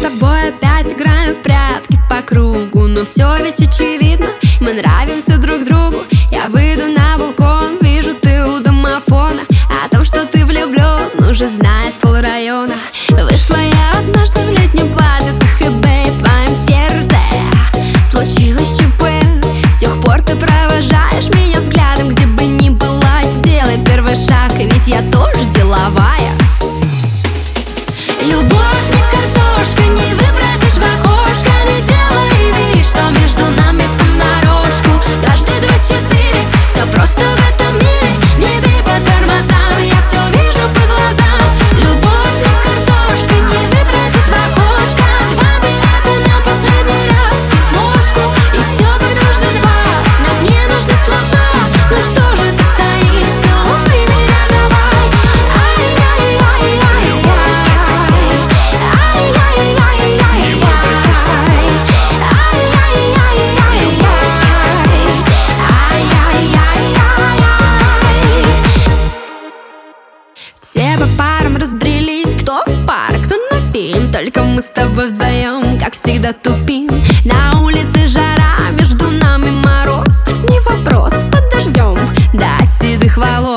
тобой опять играем в прятки по кругу, но все ведь очевидно, мы нравимся друг другу. Я выйду на балкон, вижу, ты у домофона. О том, что ты влюблен, уже знает полрайона. Вышла я однажды в летнем платьицах, и бэй, в твоем сердце случилось ЧП. С тех пор ты провожаешь меня взглядом, где бы ни была. Сделай первый шаг, ведь я тоже деловая. Любовь не картошка, не выбросишь в окошко. Не делай вид, что между нами понарошку. Каждый 2-4, все просто в этом мире. Не бей по тормозам, я все вижу по глазам. Любовь не картошка, не выбросишь в окошко. 2 билета на последний раз в киношку, и все как дважды два. Нам не нужны слова, ну что же ты стоишь, целуй меня давай. Ай-яй-яй-яй-яй. Все по парам разбрелись, кто в парк, кто на фильм. Только мы с тобой вдвоем, как всегда, тупим. На улице жара, между нами мороз. Не вопрос, подождем до седых волос.